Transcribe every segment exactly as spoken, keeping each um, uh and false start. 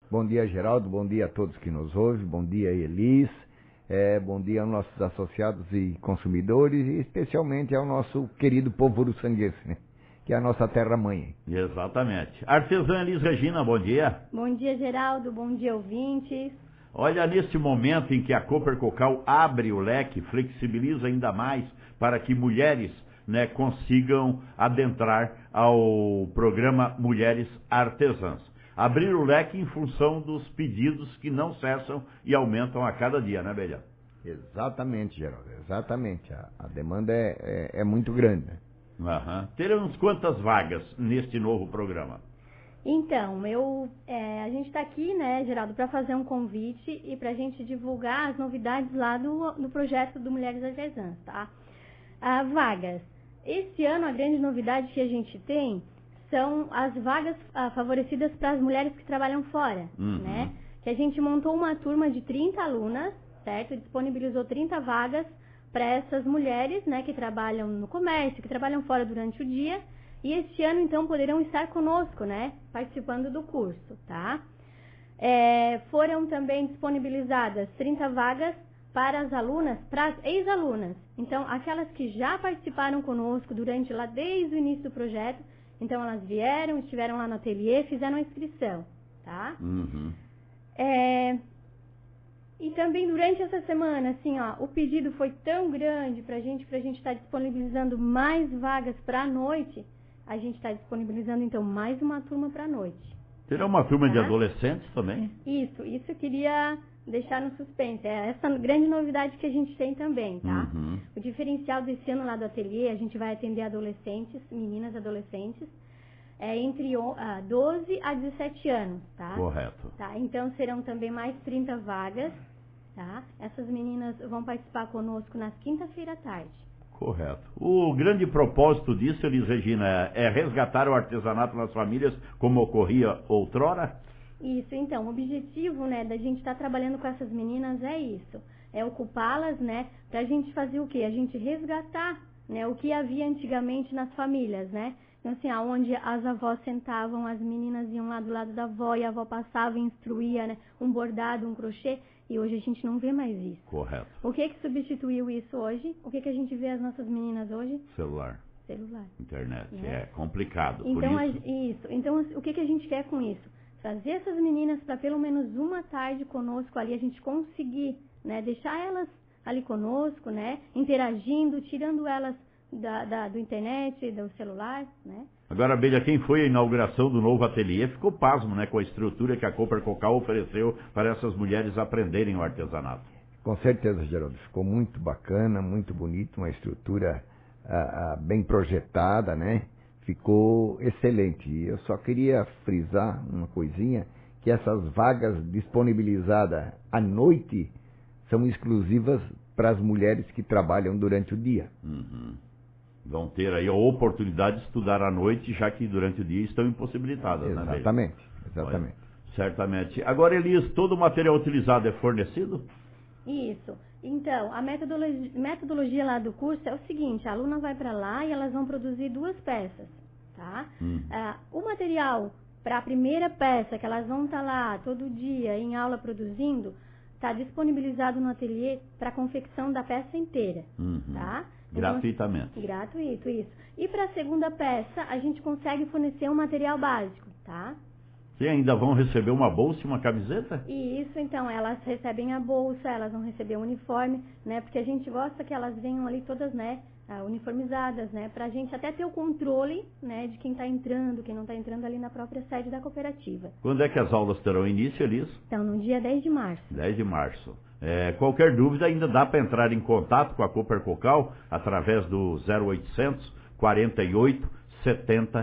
Bom dia, Geraldo, bom dia a todos que nos ouvem, bom dia, Elis, é, bom dia aos nossos associados e consumidores, e especialmente ao nosso querido povo uruçanguense, né? Que é a nossa terra-mãe. Exatamente. Artesã Elis Regina, bom dia. Bom dia, Geraldo, bom dia, ouvintes. Olha, neste momento em que a Cooper Cocal abre o leque, flexibiliza ainda mais para que mulheres, né, consigam adentrar ao programa Mulheres Artesãs. Abrir o leque em função dos pedidos que não cessam e aumentam a cada dia, né, Belha? Exatamente, Geraldo, exatamente. A, a demanda é, é, é muito grande, né? Uhum. Teremos quantas vagas neste novo programa? Então, eu, é, a gente está aqui, né, Geraldo, para fazer um convite e para a gente divulgar as novidades lá do, do projeto do Mulheres Artesãs, tá? Ah, vagas. Esse ano, a grande novidade que a gente tem são as vagas ah, favorecidas para as mulheres que trabalham fora, uhum. né? Que a gente montou uma turma de trinta alunas, certo? Disponibilizou trinta vagas para essas mulheres, né, que trabalham no comércio, que trabalham fora durante o dia, e este ano, então, poderão estar conosco, né, participando do curso, tá? É, foram também disponibilizadas trinta vagas para as alunas, para as ex-alunas. Então, aquelas que já participaram conosco durante lá desde o início do projeto, então elas vieram, estiveram lá no ateliê, fizeram a inscrição, tá? Uhum. É... E também durante essa semana, assim, ó, o pedido foi tão grande pra gente, pra gente estar disponibilizando mais vagas pra noite, a gente está disponibilizando, então, mais uma turma pra noite. Terá uma turma tá? de adolescentes também? Isso, isso eu queria deixar no suspense. É essa grande novidade que a gente tem também, tá? Uhum. O diferencial desse ano lá do ateliê, a gente vai atender adolescentes, meninas adolescentes, é entre doze a dezessete anos, tá? Correto. Tá, então serão também mais trinta vagas, tá? Essas meninas vão participar conosco nas quinta-feira à tarde. Correto. O grande propósito disso, Elis Regina, é resgatar o artesanato nas famílias como ocorria outrora? Isso, então, o objetivo, né, da gente estar tá trabalhando com essas meninas é isso, é ocupá-las, né, pra gente fazer o quê? A gente resgatar, né, o que havia antigamente nas famílias, né? Então, assim, onde as avós sentavam, as meninas iam lá do lado da avó e a avó passava e instruía, né, um bordado, um crochê, e hoje a gente não vê mais isso. Correto. O que que substituiu isso hoje? O que que a gente vê as nossas meninas hoje? Celular. Celular. Internet, né? é complicado. Então, por isso... A, isso. Então, o que que a gente quer com isso? Trazer essas meninas para pelo menos uma tarde conosco ali, a gente conseguir, né, deixar elas ali conosco, né, interagindo, tirando elas da, da, do internet, do celular, né. Agora, Abelha, quem foi a inauguração do novo ateliê ficou pasmo, né, com a estrutura que a Cooper Cocal ofereceu para essas mulheres aprenderem o artesanato. Com certeza, Geraldo, ficou muito bacana, muito bonito, uma estrutura ah, ah, bem projetada, né? Ficou excelente. E eu só queria frisar uma coisinha, que essas vagas disponibilizadas à noite são exclusivas para as mulheres que trabalham durante o dia. Uhum. Vão ter aí a oportunidade de estudar à noite, já que durante o dia estão impossibilitadas, exatamente, né? Exatamente, exatamente. Certamente. Agora, Elias, todo o material utilizado é fornecido? Isso. Então, a metodologia, metodologia lá do curso é o seguinte, a aluna vai para lá e elas vão produzir duas peças, tá? Hum. Ah, o material para a primeira peça, que elas vão estar lá todo dia em aula produzindo, está disponibilizado no ateliê para a confecção da peça inteira, uhum. tá? Gratuitamente. Então, gratuito, isso. E para a segunda peça, a gente consegue fornecer um material básico, tá? E ainda vão receber uma bolsa e uma camiseta? E isso, então, elas recebem a bolsa, elas vão receber o uniforme, né? Porque a gente gosta que elas venham ali todas, né, uniformizadas, né? Pra gente até ter o controle, né, de quem tá entrando, quem não tá entrando ali na própria sede da cooperativa. Quando é que as aulas terão início, Elis? Então, no dia dez de março. dez de março. É, qualquer dúvida ainda dá para entrar em contato com a Cooper Cocal através do zero oitocentos, quarenta e oito, setenta,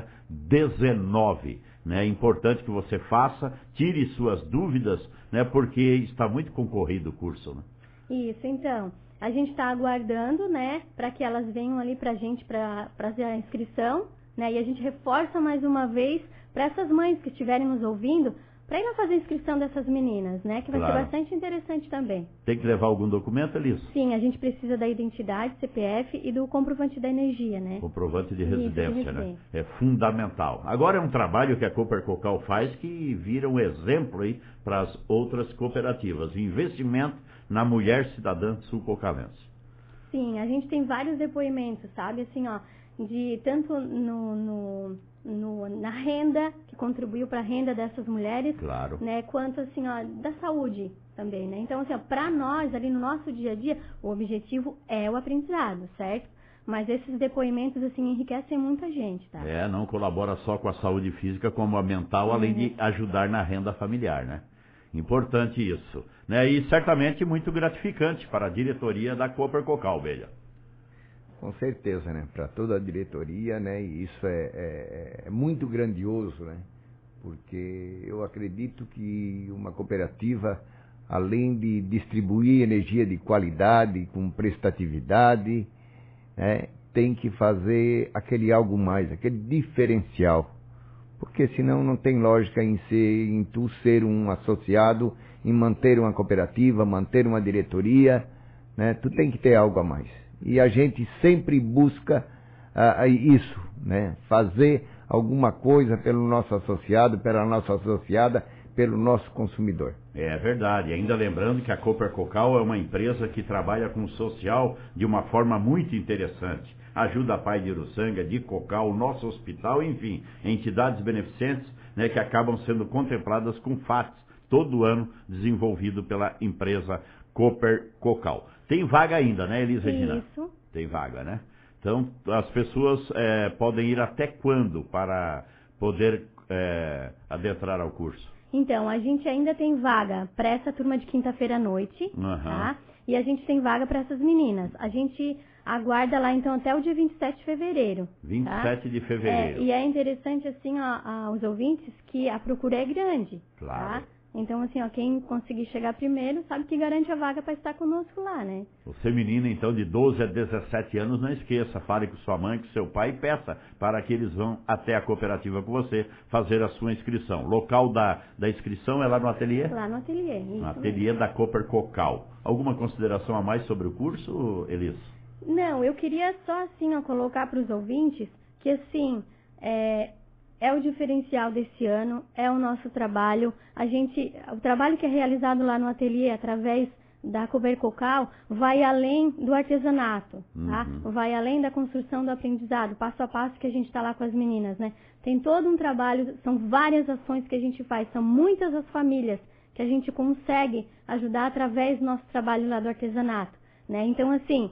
dezenove. Né? É importante que você faça, tire suas dúvidas, né? Porque está muito concorrido o curso. Né? Isso, então, a gente está aguardando, né, para que elas venham ali para a gente para fazer a inscrição, né? E a gente reforça mais uma vez para essas mães que estiverem nos ouvindo, para ir lá fazer a inscrição dessas meninas, né? Que vai Claro. ser bastante interessante também. Tem que levar algum documento, Elis? Sim, a gente precisa da identidade, C P F e do comprovante da energia, né? Comprovante de Isso, de residência, né? residência. É fundamental. Agora é um trabalho que a Cooper Cocal faz que vira um exemplo aí para as outras cooperativas. Investimento na mulher cidadã sul-cocalense. Sim, a gente tem vários depoimentos, sabe? Assim, ó, de tanto no, no, no- na renda, que contribuiu para a renda dessas mulheres, Claro. né? Quanto, assim, ó, da saúde também, né? Então, assim, ó, para nós, ali no nosso dia a dia, o objetivo é o aprendizado, certo? Mas esses depoimentos, assim, enriquecem muita gente, tá? É, não colabora só com a saúde física, como a mental, além de ajudar na renda familiar, né? Importante isso. Né? E certamente muito gratificante para a diretoria da Cooper Cocal, Belha. Com certeza, né? Para toda a diretoria, né? E isso é, é, é muito grandioso, né? Porque eu acredito que uma cooperativa, além de distribuir energia de qualidade, com prestatividade, né? Tem que fazer aquele algo mais, aquele diferencial. Porque senão não tem lógica em, ser, em tu ser um associado, em manter uma cooperativa, manter uma diretoria, né? Tu tem que ter algo a mais. E a gente sempre busca ah, isso, né? Fazer alguma coisa pelo nosso associado, pela nossa associada, pelo nosso consumidor. É verdade. Ainda lembrando que a Cooper Cocal é uma empresa que trabalha com o social de uma forma muito interessante. Ajuda a Pai de Uruçanga, de Cocal, nosso hospital, enfim, entidades beneficentes, né, que acabam sendo contempladas com F A Ts todo ano, desenvolvido pela empresa Cooper Cocal. Tem vaga ainda, né, Elis Regina? Isso. Tem vaga, né? Então, as pessoas é, podem ir até quando para poder é, adentrar ao curso? Então, a gente ainda tem vaga para essa turma de quinta-feira à noite, Uhum. tá? E a gente tem vaga para essas meninas. A gente aguarda lá, então, até o dia vinte e sete de fevereiro. vinte e sete tá? de fevereiro. É, e é interessante, assim, ó, aos ouvintes, que a procura é grande, Claro. tá? Então, assim, ó, quem conseguir chegar primeiro sabe que garante a vaga para estar conosco lá, né? Você, menina, então, de doze a dezessete anos, não esqueça, fale com sua mãe, com seu pai e peça para que eles vão até a cooperativa com você fazer a sua inscrição. Local da, da inscrição é lá no ateliê? Lá no ateliê. Isso No ateliê da Cooper Cocal. Alguma consideração a mais sobre o curso, Elis? Não, eu queria só, assim, ó, colocar para os ouvintes que, assim, é, é o diferencial desse ano, é o nosso trabalho. A gente, o trabalho que é realizado lá no ateliê, através da Cooper Cocal, vai além do artesanato, tá? Uhum. Vai além da construção do aprendizado, passo a passo que a gente está lá com as meninas, né? Tem todo um trabalho, são várias ações que a gente faz, são muitas as famílias que a gente consegue ajudar através do nosso trabalho lá do artesanato, né? Então, assim,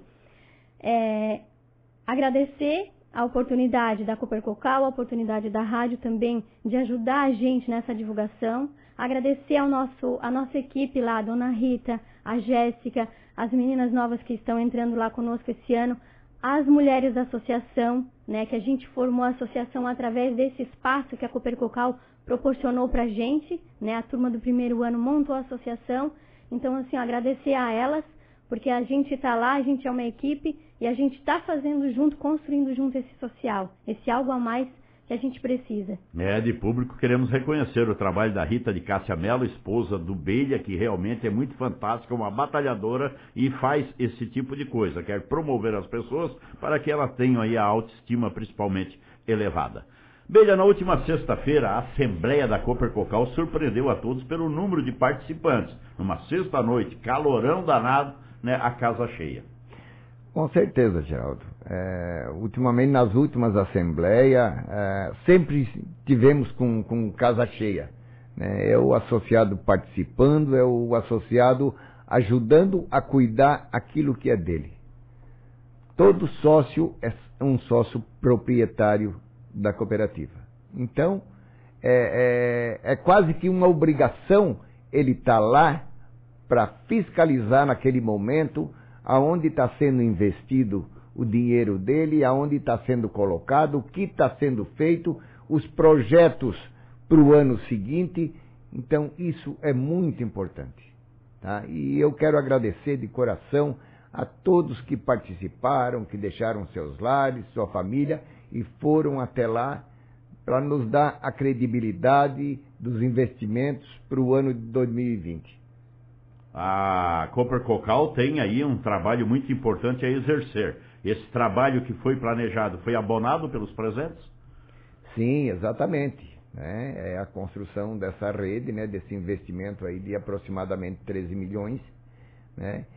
é, agradecer a oportunidade da Cooper Cocal, a oportunidade da rádio também de ajudar a gente nessa divulgação. Agradecer ao nosso, a nossa equipe lá, a Dona Rita, a Jéssica, as meninas novas que estão entrando lá conosco esse ano, as mulheres da associação, né, que a gente formou a associação através desse espaço que a Cooper Cocal proporcionou pra gente, né, a turma do primeiro ano montou a associação. Então, assim, agradecer a elas, porque a gente está lá, a gente é uma equipe e a gente está fazendo junto, construindo junto esse social, esse algo a mais que a gente precisa. É, de público queremos reconhecer o trabalho da Rita de Cássia Mello, esposa do Belha, que realmente é muito fantástica, uma batalhadora e faz esse tipo de coisa, quer promover as pessoas para que elas tenham aí a autoestima principalmente elevada. Belha, na última sexta-feira, a Assembleia da Cooper Cocal surpreendeu a todos pelo número de participantes. Numa sexta-noite, calorão danado, né, a casa cheia. Com certeza, Geraldo. É, ultimamente, nas últimas assembleias, é, sempre tivemos com, com casa cheia. Né? É o associado participando, é o associado ajudando a cuidar aquilo que é dele. Todo sócio é um sócio proprietário da cooperativa. Então, é, é, é quase que uma obrigação ele estar lá para fiscalizar naquele momento aonde está sendo investido o dinheiro dele, aonde está sendo colocado, o que está sendo feito, os projetos para o ano seguinte. Então, isso é muito importante. Tá? E eu quero agradecer de coração a todos que participaram, que deixaram seus lares, sua família, e foram até lá para nos dar a credibilidade dos investimentos para o ano de dois mil e vinte. A Copercocal tem aí um trabalho muito importante a exercer. Esse trabalho que foi planejado foi abonado pelos presentes? Sim, exatamente. Né? É a construção dessa rede, né, desse investimento aí de aproximadamente treze milhões, né?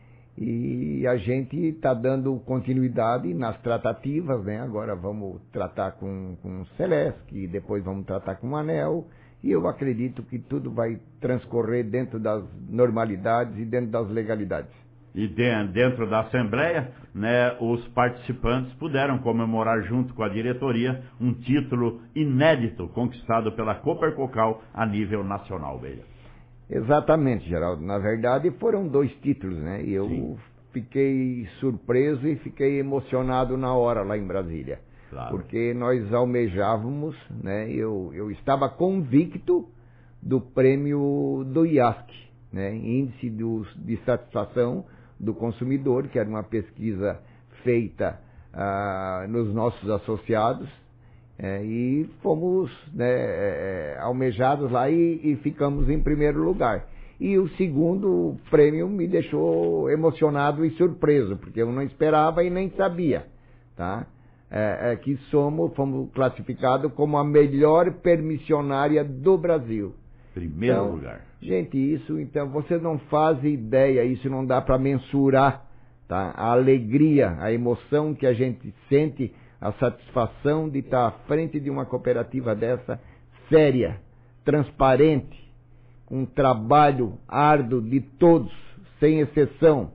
E a gente está dando continuidade nas tratativas, né? Agora vamos tratar com, com o Celesc, depois vamos tratar com o Anel, e eu acredito que tudo vai transcorrer dentro das normalidades e dentro das legalidades. E dentro da Assembleia, né, os participantes puderam comemorar junto com a diretoria um título inédito conquistado pela Copercocal a nível nacional, Beia. Exatamente, Geraldo. Na verdade, foram dois títulos, né? E eu Sim. fiquei surpreso e fiquei emocionado na hora lá em Brasília. Claro. Porque nós almejávamos, né? Eu, eu estava convicto do prêmio do I A S C, né? Índice do, de Satisfação do Consumidor, que era uma pesquisa feita ah, nos nossos associados. É, e fomos, né, é, almejados lá e, e ficamos em primeiro lugar. E o segundo prêmio me deixou emocionado e surpreso, porque eu não esperava e nem sabia, tá? É, é que somos, fomos classificados como a melhor permissionária do Brasil. Primeiro então, lugar. Gente, isso, então, você não faz ideia, isso não dá para mensurar, tá? A alegria, a emoção que a gente sente, a satisfação de estar à frente de uma cooperativa dessa, séria, transparente, com um trabalho árduo de todos, sem exceção,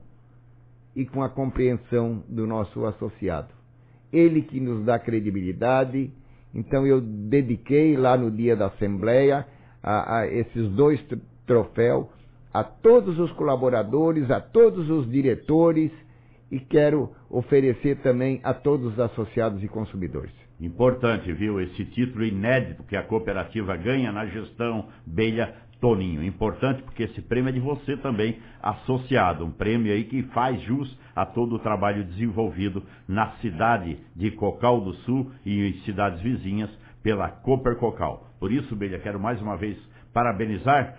e com a compreensão do nosso associado. Ele que nos dá credibilidade. Então eu dediquei lá no dia da Assembleia a, a esses dois troféus a todos os colaboradores, a todos os diretores, e quero oferecer também a todos os associados e consumidores. Importante, viu? Esse título inédito que a cooperativa ganha na gestão Beia Toninho. Importante porque esse prêmio é de você também, associado. Um prêmio aí que faz jus a todo o trabalho desenvolvido na cidade de Cocal do Sul e cidades vizinhas pela Copercocal. Por isso, Beia, quero mais uma vez parabenizar,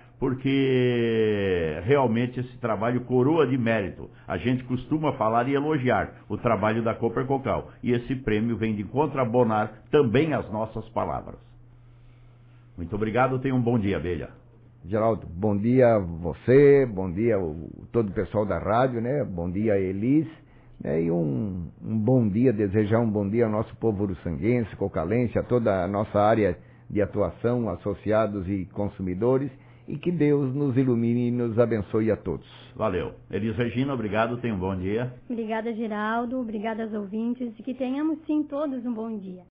porque realmente esse trabalho coroa de mérito. A gente costuma falar e elogiar o trabalho da Copercocal, e esse prêmio vem de contrabonar também as nossas palavras. Muito obrigado, tenha um bom dia, Beia. Geraldo, bom dia a você, bom dia a todo o pessoal da rádio, né? Bom dia a Elis, né? E um, um bom dia, desejar um bom dia ao nosso povo uruçanguense, cocalense, a toda a nossa área de atuação, associados e consumidores, e que Deus nos ilumine e nos abençoe a todos. Valeu. Elis Regina, obrigado, tenha um bom dia. Obrigada, Geraldo, obrigada aos ouvintes, e que tenhamos sim todos um bom dia.